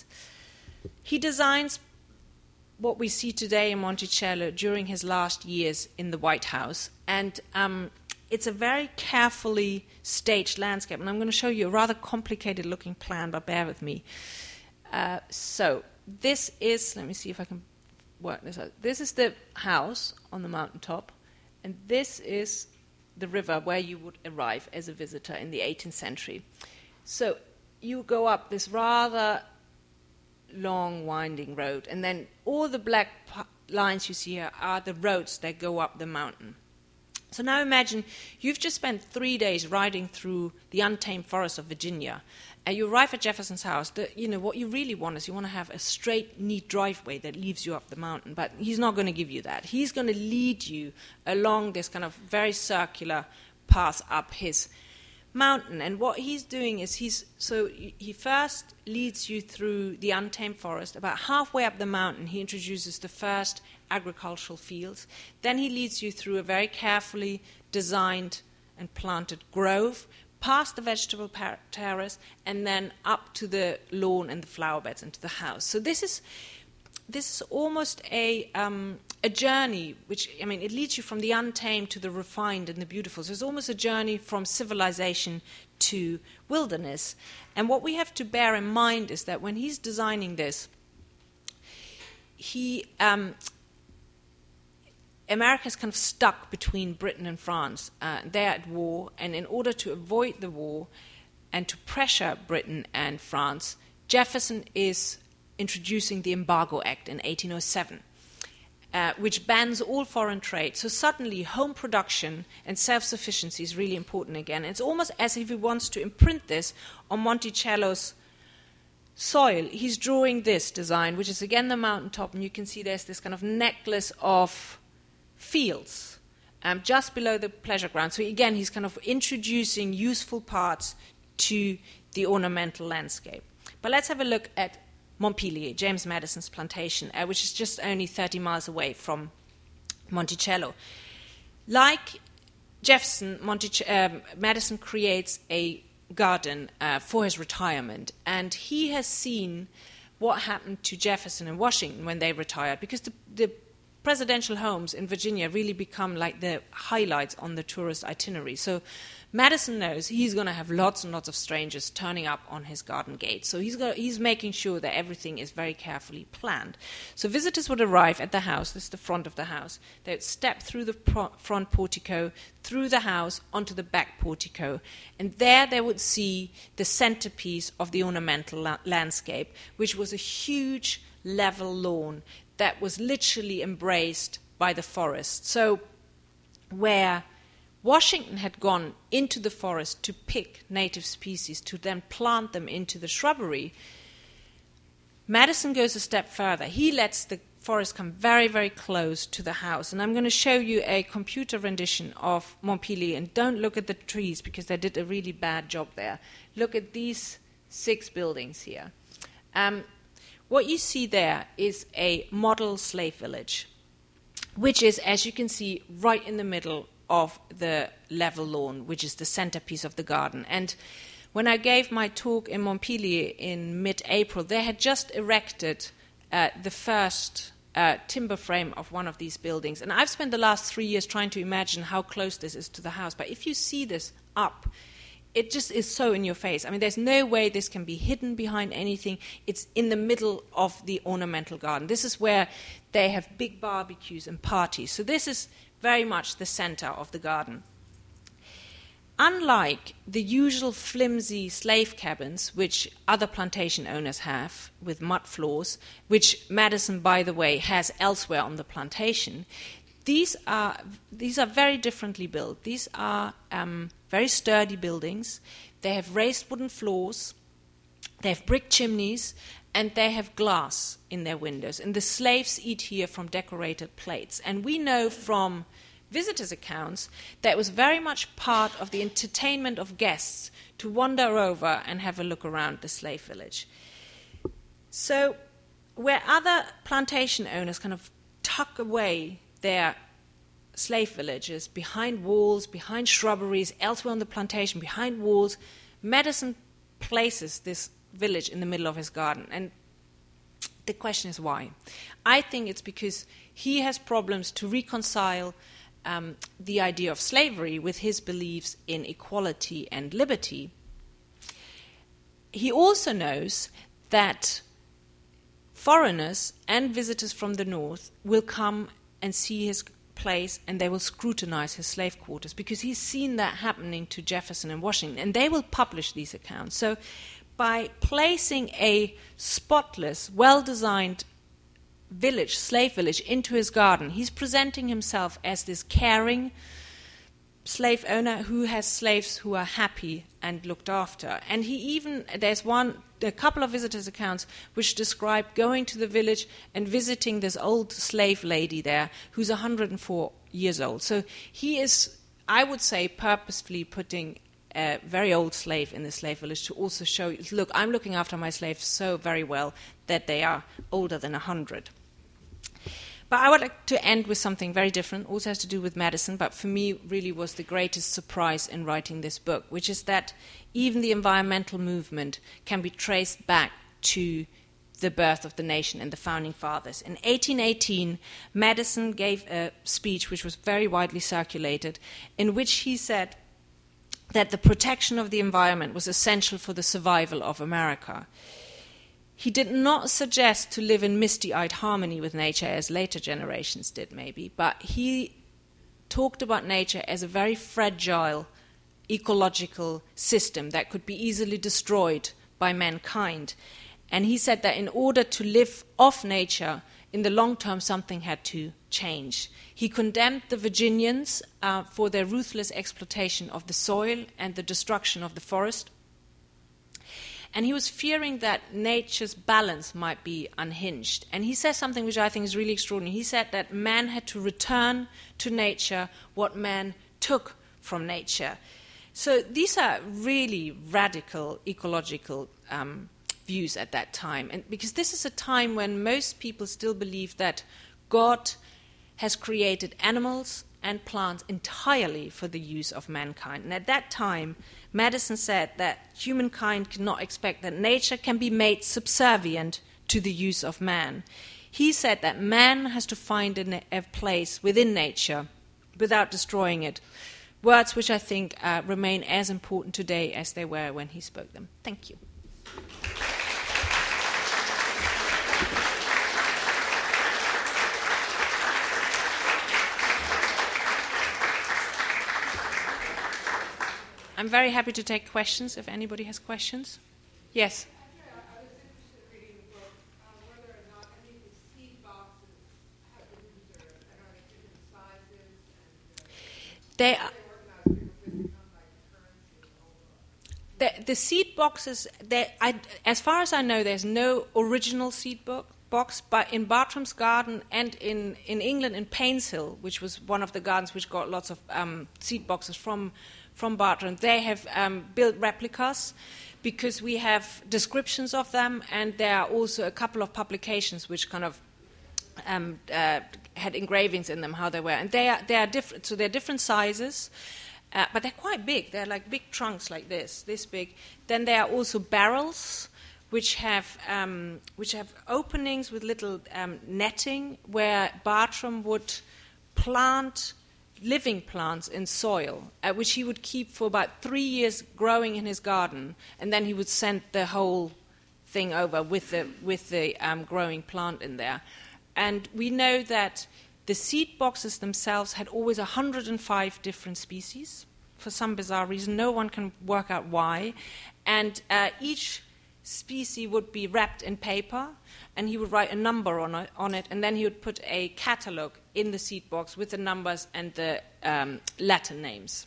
He designs what we see today in Monticello during his last years in the White House. And um, it's a very carefully staged landscape, and I'm going to show you a rather complicated-looking plan, but bear with me. Uh, so this is, let me see if I can work this out. This is the house on the mountaintop, and this is the river where you would arrive as a visitor in the eighteenth century. So you go up this rather long, winding road, and then all the black p- lines you see here are the roads that go up the mountain. So now imagine you've just spent three days riding through the untamed forest of Virginia, and you arrive at Jefferson's house. The, you know, what you really want is you want to have a straight, neat driveway that leads you up the mountain, but he's not going to give you that. He's going to lead you along this kind of very circular path up his mountain. And what he's doing is he's, so he first leads you through the untamed forest. About halfway up the mountain, he introduces the first agricultural fields. Then he leads you through a very carefully designed and planted grove, past the vegetable par- terrace, and then up to the lawn and the flower beds and to the house. So this is this is almost a um, a journey, which, I mean, it leads you from the untamed to the refined and the beautiful. So it's almost a journey from civilization to wilderness. And what we have to bear in mind is that when he's designing this, he um, America is kind of stuck between Britain and France. Uh, they're at war, and in order to avoid the war and to pressure Britain and France, Jefferson is introducing the Embargo Act in eighteen oh seven, uh, which bans all foreign trade. So suddenly home production and self-sufficiency is really important again. It's almost as if he wants to imprint this on Monticello's soil. He's drawing this design, which is again the mountaintop, and you can see there's this kind of necklace of fields. um, just below the pleasure ground. So again, he's kind of introducing useful parts to the ornamental landscape. But let's have a look at Montpelier, James Madison's plantation, uh, which is just only thirty miles away from Monticello. Like Jefferson, Montice- um, Madison creates a garden uh, for his retirement, and he has seen what happened to Jefferson and Washington when they retired, because the, the presidential homes in Virginia really become like the highlights on the tourist itinerary. So Madison knows he's going to have lots and lots of strangers turning up on his garden gate. So he's got, he's making sure that everything is very carefully planned. So visitors would arrive at the house. This is the front of the house. They would step through the pro- front portico, through the house, onto the back portico. And there they would see the centerpiece of the ornamental la- landscape, which was a huge level lawn that was literally embraced by the forest. So where Washington had gone into the forest to pick native species to then plant them into the shrubbery, Madison goes a step further. He lets the forest come very, very close to the house. And I'm going to show you a computer rendition of Montpelier. And don't look at the trees, because they did a really bad job there. Look at these six buildings here. Um, what you see there is a model slave village, which is, as you can see, right in the middle of the level lawn, which is the centerpiece of the garden. And when I gave my talk in Montpelier in mid-April, they had just erected uh, the first uh, timber frame of one of these buildings. And I've spent the last three years trying to imagine how close this is to the house. But if you see this up, it just is so in your face. I mean, there's no way this can be hidden behind anything. It's in the middle of the ornamental garden. This is where they have big barbecues and parties. So this is very much the center of the garden. Unlike the usual flimsy slave cabins, which other plantation owners have with mud floors, which Madison, by the way, has elsewhere on the plantation, these are these are very differently built. These are um, very sturdy buildings. They have raised wooden floors, they have brick chimneys, and they have glass in their windows. And the slaves eat here from decorated plates. And we know from visitors' accounts that it was very much part of the entertainment of guests to wander over and have a look around the slave village. So where other plantation owners kind of tuck away their slave villages behind walls, behind shrubberies, elsewhere on the plantation, behind walls, Madison places this village in the middle of his garden. And the question is why? I think it's because he has problems to reconcile um, the idea of slavery with his beliefs in equality and liberty. He also knows that foreigners and visitors from the north will come and see his place, and they will scrutinize his slave quarters, because he's seen that happening to Jefferson and Washington, and they will publish these accounts. So by placing a spotless, well-designed village, slave village, into his garden, he's presenting himself as this caring slave owner who has slaves who are happy and looked after. And he even, there's one, a couple of visitors' accounts which describe going to the village and visiting this old slave lady there who's one hundred four years old. So he is, I would say, purposefully putting a very old slave in the slave village to also show, look, I'm looking after my slaves so very well that they are older than one hundred. But I would like to end with something very different, also has to do with Madison, but for me really was the greatest surprise in writing this book, which is that even the environmental movement can be traced back to the birth of the nation and the founding fathers. In eighteen eighteen, Madison gave a speech which was very widely circulated, in which he said that the protection of the environment was essential for the survival of America. He did not suggest to live in misty-eyed harmony with nature as later generations did maybe, but he talked about nature as a very fragile ecological system that could be easily destroyed by mankind. And he said that in order to live off nature, in the long term, something had to change. He condemned the Virginians uh, for their ruthless exploitation of the soil and the destruction of the forest. And he was fearing that nature's balance might be unhinged. And he says something which I think is really extraordinary. He said that man had to return to nature what man took from nature. So these are really radical ecological um, views at that time. And because this is a time when most people still believe that God has created animals and plants entirely for the use of mankind. And at that time, Madison said that humankind cannot expect that nature can be made subservient to the use of man. He said that man has to find a, a place within nature without destroying it. Words which I think uh, remain as important today as they were when he spoke them. Thank you. I'm very happy to take questions if anybody has questions. Yes? Yeah, I was interested in reading the book, uh, whether or not any of the seed boxes have been preserved, and are they different sizes, and uh, They are they organized because they become like currency overall? The, the seed boxes, they, I, as far as I know, there's no original seed book, box, but in Bartram's garden and in, in England, in Painshill, which was one of the gardens which got lots of um, seed boxes from, from Bartram, they have um, built replicas because we have descriptions of them, and there are also a couple of publications which kind of um, uh, had engravings in them, how they were. And they are, they are different, so they're different sizes. Uh, but they're quite big. They're like big trunks like this, this big. Then there are also barrels, which have um, which have openings with little um, netting, where Bartram would plant living plants in soil, uh, which he would keep for about three years growing in his garden, and then he would send the whole thing over with the with the um, growing plant in there. And we know that the seed boxes themselves had always one hundred five different species, for some bizarre reason. No one can work out why. And uh, each species would be wrapped in paper, and he would write a number on it, on it, and then he would put a catalogue in the seed box with the numbers and the um, Latin names.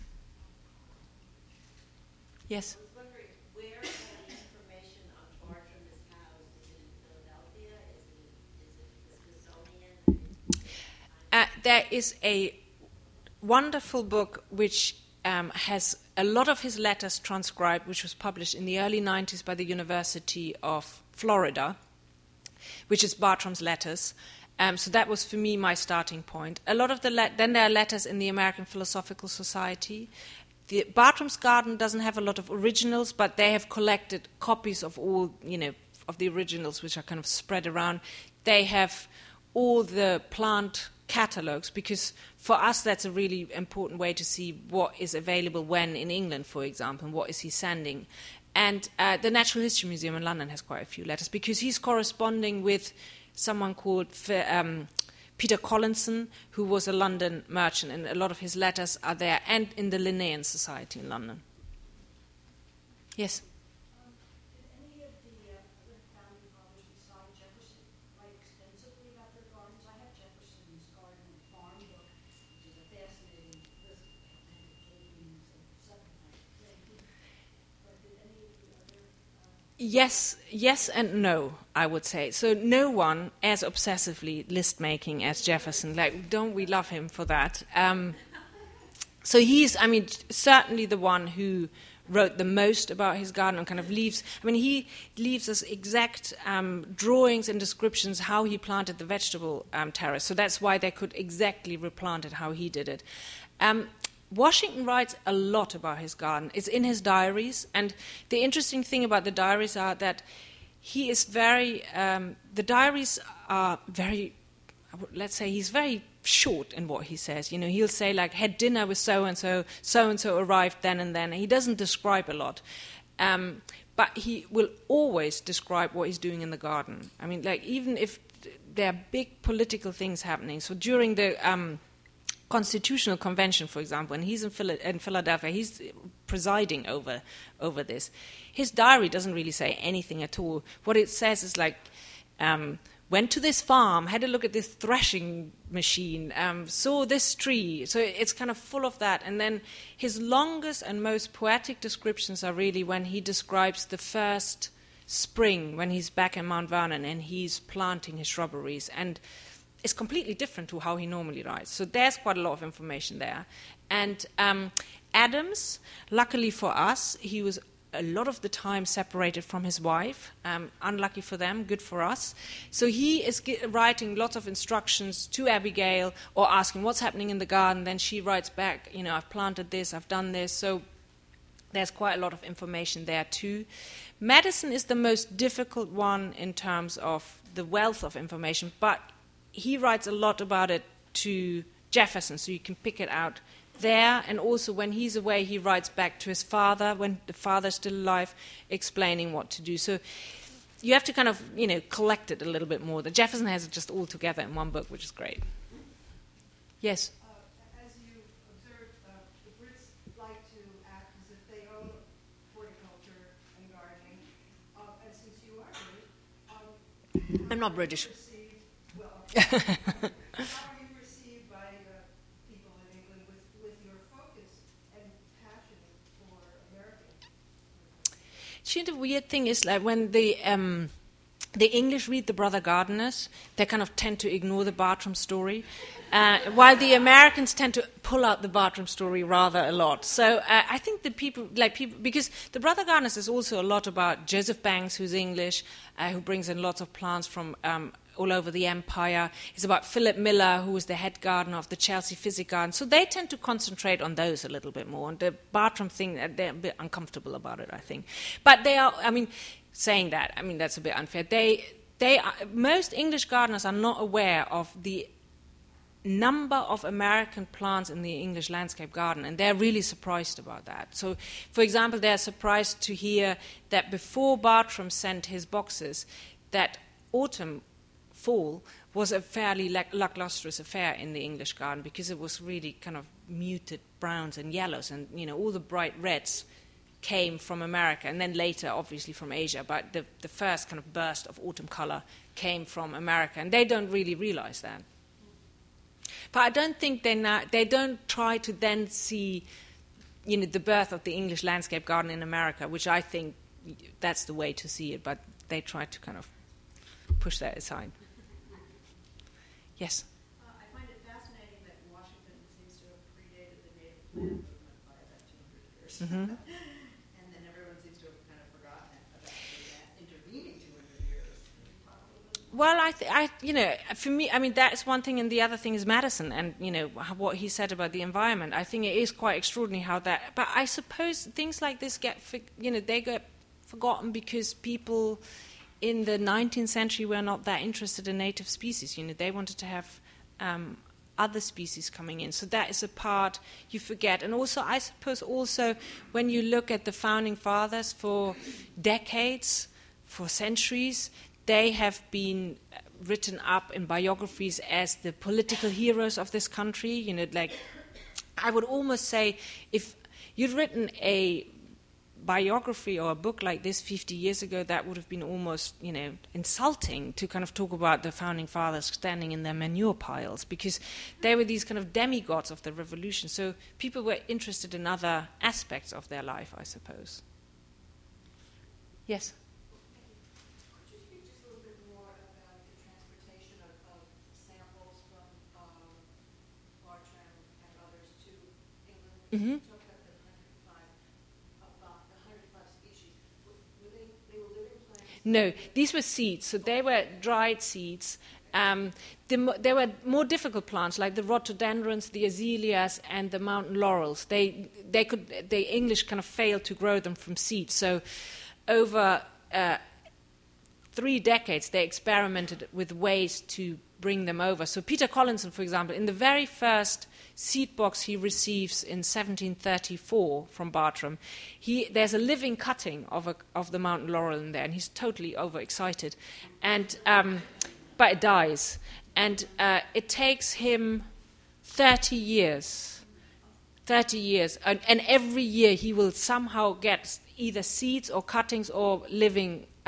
Yes? I was wondering where that information on Bartram is housed. Is it in Philadelphia? Is it, is it the Smithsonian? Uh, there is a wonderful book which um, has a lot of his letters transcribed, which was published in the early nineties by the University of Florida, which is Bartram's letters. Um, so that was, for me, my starting point. A lot of the le- then there are letters in the American Philosophical Society. The Bartram's Garden doesn't have a lot of originals, but they have collected copies of all, you know, of the originals, which are kind of spread around. They have all the plant catalogues, because for us that's a really important way to see what is available when in England, for example, and what is he sending. And uh, the Natural History Museum in London has quite a few letters, because he's corresponding with someone called um, Peter Collinson, who was a London merchant, and a lot of his letters are there, and in the Linnaean Society in London. Yes? Um, did any of the uh, other founding fathers beside Jefferson write extensively about their gardens? I have Jefferson's Garden and Farm book, which is a fascinating list of takings and such things. But did any of the other... Uh, Yes, yes and no, I would say. So no one as obsessively list-making as Jefferson. Like, don't we love him for that? Um, so he's, I mean, certainly the one who wrote the most about his garden and kind of leaves, I mean, he leaves us exact um, drawings and descriptions how he planted the vegetable um, terrace. So that's why they could exactly replant it how he did it. Um, Washington writes a lot about his garden. It's in his diaries, and the interesting thing about the diaries are that he is very, um, the diaries are very, let's say he's very short in what he says. You know, he'll say like, had dinner with so-and-so, so-and-so arrived then and then. He doesn't describe a lot. Um, but he will always describe what he's doing in the garden. I mean, like, even if there are big political things happening. So during the... Um, Constitutional Convention, for example, and he's in, Phila- in Philadelphia, he's presiding over over this. His diary doesn't really say anything at all. What it says is like, um, went to this farm, had a look at this threshing machine, um, saw this tree. So it's kind of full of that. And then his longest and most poetic descriptions are really when he describes the first spring, when he's back in Mount Vernon and he's planting his shrubberies. And it's completely different to how he normally writes. So there's quite a lot of information there. And um, Adams, luckily for us, he was a lot of the time separated from his wife. Um, unlucky for them, good for us. So he is ge- writing lots of instructions to Abigail or asking what's happening in the garden. Then she writes back, you know, I've planted this, I've done this. So there's quite a lot of information there too. Madison is the most difficult one in terms of the wealth of information, but he writes a lot about it to Jefferson, so you can pick it out there. And also when he's away, he writes back to his father, when the father's still alive, explaining what to do. So you have to kind of, you know, collect it a little bit more. The Jefferson has it just all together in one book, which is great. Yes? Uh, as you observed, uh, the Brits like to act as if they own horticulture and gardening. Uh, and since you are British, um, I'm not British. Received, well, how are you received by uh, people in England with, with your focus and passion for American? See, the weird thing is like when the um, the English read the Brother Gardeners, they kind of tend to ignore the Bartram story, uh, while the Americans tend to pull out the Bartram story rather a lot. So uh, I think the people, like people, because the Brother Gardeners is also a lot about Joseph Banks, who's English, uh, who brings in lots of plants from um, all over the empire. It's about Philip Miller, who was the head gardener of the Chelsea Physic Garden. So they tend to concentrate on those a little bit more. And the Bartram thing, they're a bit uncomfortable about it, I think. But they are, I mean, saying that, I mean, that's a bit unfair. They, they are, most English gardeners are not aware of the number of American plants in the English landscape garden, and they're really surprised about that. So, for example, they're surprised to hear that before Bartram sent his boxes, that autumn, fall, was a fairly lack- lacklustrous affair in the English garden, because it was really kind of muted browns and yellows, and, you know, all the bright reds came from America, and then later, obviously, from Asia. But the, the first kind of burst of autumn color came from America, and they don't really realize that. But I don't think they now, they don't try to then see, you know, the birth of the English landscape garden in America, which I think that's the way to see it. But they try to kind of push that aside. Yes. Uh, I find it fascinating that Washington seems to have predated the native plant movement by about two hundred years. Mm-hmm. And then everyone seems to have kind of forgotten it, about the intervening two hundred years. Well, I, th- I, you know, for me, I mean, that's one thing, and the other thing is Madison, and, you know, what he said about the environment. I think it is quite extraordinary how that. But I suppose things like this get, you know, they get forgotten because people in the nineteenth century were not that interested in native species. You know, they wanted to have um, other species coming in. So that is a part you forget. And also, I suppose, also when you look at the founding fathers for decades, for centuries, they have been written up in biographies as the political heroes of this country. You know, like, I would almost say if you'd written a biography or a book like this fifty years ago, that would have been almost, you know, insulting to kind of talk about the founding fathers standing in their manure piles, because they were these kind of demigods of the revolution. So people were interested in other aspects of their life, I suppose. Yes? Could you speak just a little bit more about the transportation of, of samples from um, Bartram and others to England? Mm-hmm. You talked about the one hundred five, about the one hundred five species. Were were they, they were living plants? No, these were seeds, so they were dried seeds. Um, the, mo- there were more difficult plants like the rhododendrons, the azaleas, and the mountain laurels. They, they could, the English kind of failed to grow them from seeds. So, over uh, three decades, they experimented with ways to bring them over. So, Peter Collinson, for example, in the very first seed box he receives in seventeen thirty-four from Bartram, he, there's a living cutting of, a, of the mountain laurel in there, and he's totally overexcited. And, um, but it dies. And uh, it takes him thirty years. thirty years. And, and every year he will somehow get either seeds or cuttings or living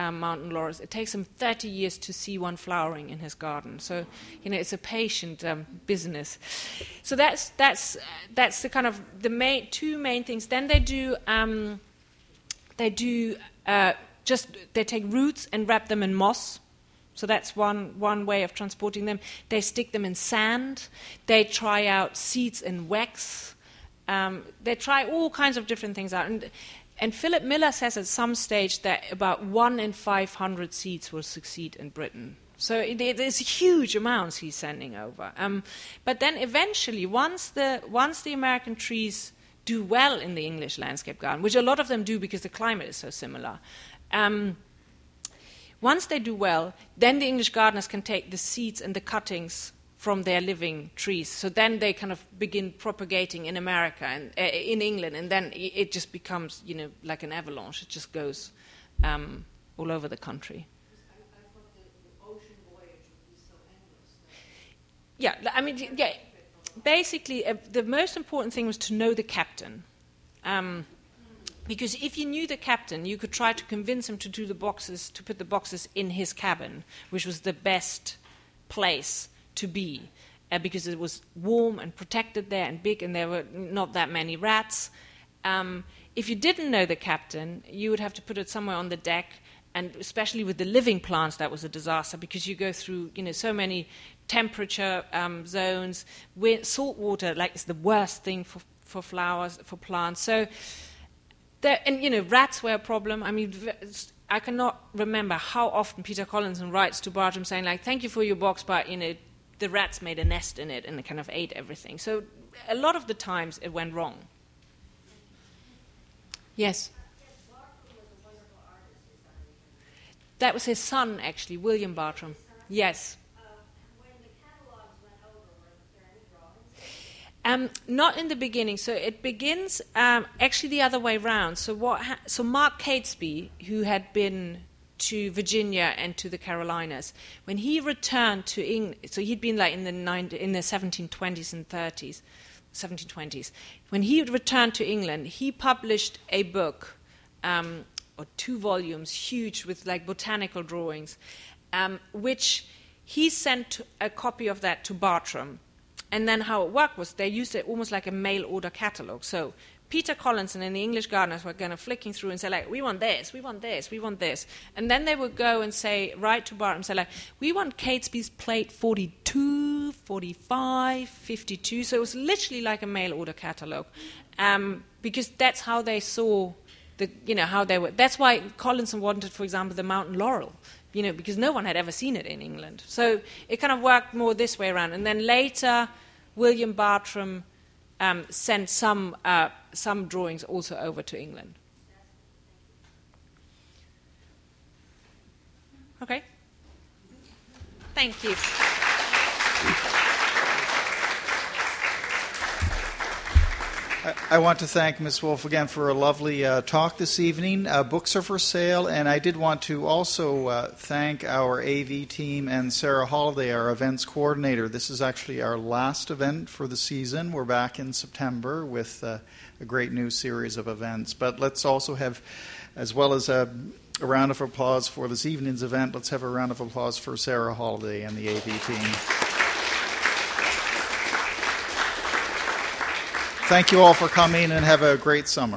um, mountain laurels, it takes him thirty years to see one flowering in his garden. So, you know, it's a patient um, business. So that's that's that's the kind of the main two main things. Then they do um, they do uh, just they take roots and wrap them in moss. So that's one, one way of transporting them. They stick them in sand. They try out seeds in wax. Um, they try all kinds of different things out. And, and Philip Miller says at some stage that about one in five hundred seeds will succeed in Britain. So it, it is huge amounts he's sending over. Um, but then eventually, once the, once the American trees do well in the English landscape garden, which a lot of them do because the climate is so similar, um, once they do well, then the English gardeners can take the seeds and the cuttings from their living trees. So then they kind of begin propagating in America and uh, in England, and then it just becomes, you know, like an avalanche. It just goes um, all over the country. I, I thought the, the ocean voyage would be so endless. Yeah, I mean, yeah. Basically, uh, the most important thing was to know the captain. Um, Because if you knew the captain, you could try to convince him to do the boxes, to put the boxes in his cabin, which was the best place to be, uh, because it was warm and protected there and big, and there were not that many rats. Um, if you didn't know the captain, you would have to put it somewhere on the deck, and especially with the living plants, that was a disaster, because you go through, you know, so many temperature um, zones. Wind, salt water, like, is the worst thing for, for flowers, for plants. So. There, and, you know, rats were a problem. I mean, I cannot remember how often Peter Collinson writes to Bartram saying, like, thank you for your box, but, you know, the rats made a nest in it and they kind of ate everything. So a lot of the times it went wrong. Yes? That was his son, actually, William Bartram. Yes. Um, not in the beginning. So it begins um, actually the other way round. So what? Ha- so Mark Catesby, who had been to Virginia and to the Carolinas, when he returned to England, so he'd been like in the nine, in the seventeen twenties and thirties, seventeen twenties. When he returned to England, he published a book, um, or two volumes, huge, with like botanical drawings, um, which he sent a copy of that to Bartram. And then how it worked was they used it almost like a mail order catalog. So Peter Collinson and the English gardeners were kind of flicking through and say, like, we want this, we want this, we want this. And then they would go and say, write to Bartram and say, like, we want Catesby's plate forty-two, forty-five, fifty-two. So it was literally like a mail order catalog, um, because that's how they saw the, you know, how they were. That's why Collinson wanted, for example, the mountain laurel, you know, because no one had ever seen it in England. So it kind of worked more this way around. And then later, William Bartram um, sent some uh, some drawings also over to England. Okay. Thank you. I want to thank Miz Wolf again for a lovely uh, talk this evening. Uh, books are for sale, and I did want to also uh, thank our A V team and Sarah Holiday, our events coordinator. This is actually our last event for the season. We're back in September with uh, a great new series of events. But let's also have, as well as a, a round of applause for this evening's event, let's have a round of applause for Sarah Holiday and the A V team. Thank you all for coming, and have a great summer.